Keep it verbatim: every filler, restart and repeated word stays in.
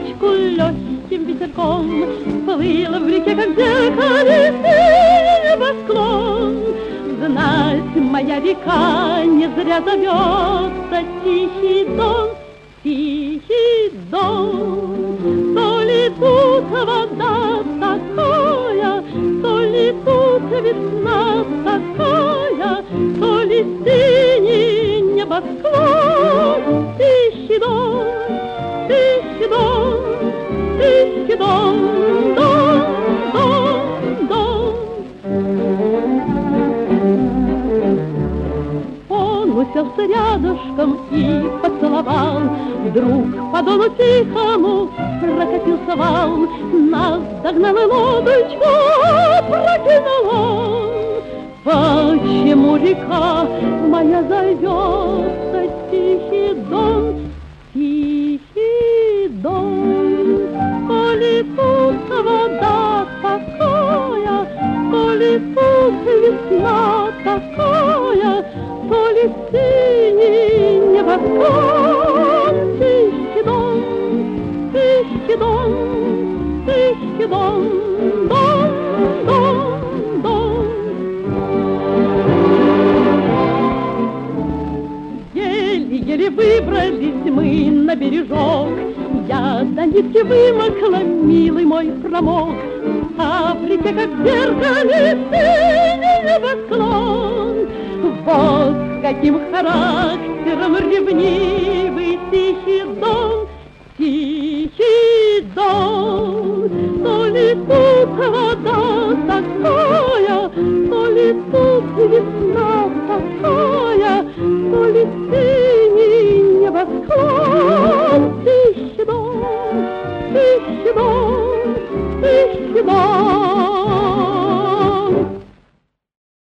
лодочку легким ветерком, плыла в реке, как зеркале небосклон. Знать, моя река не зря зовется Тихий Дон, Тихий Дон. То ли тут вода такая, то ли тут весна такая, то ли синий небосклон. Тихий Дон, Тихий Дон, Тихий Дон, Дон, Дон, Дон. Он уселся рядышком и поцеловал. Вдруг по дону тихому прокатился вал, нас догнал и лодочку прокинул он. Почему река моя зовется Тихий Дон, Тихий Дон? То ли тут вода такая, то ли тут весна такая, то ли синий небосклон. Тихий Дон, Тихий Дон, Тихий Дон, Дон, Дон, Дон. Еле-еле выбрались мы на бережок, я до нитки вымокла, милый мой промок. А в реке, как в зеркале, синий небосклон. Вот каким характером ревнивый Тихий Дон, Тихий Дон. То ли тут вода такая, то ли тут весна такая, то ли синий небосклон. Тихий Дон, Тихий Дон, Тихий Дон.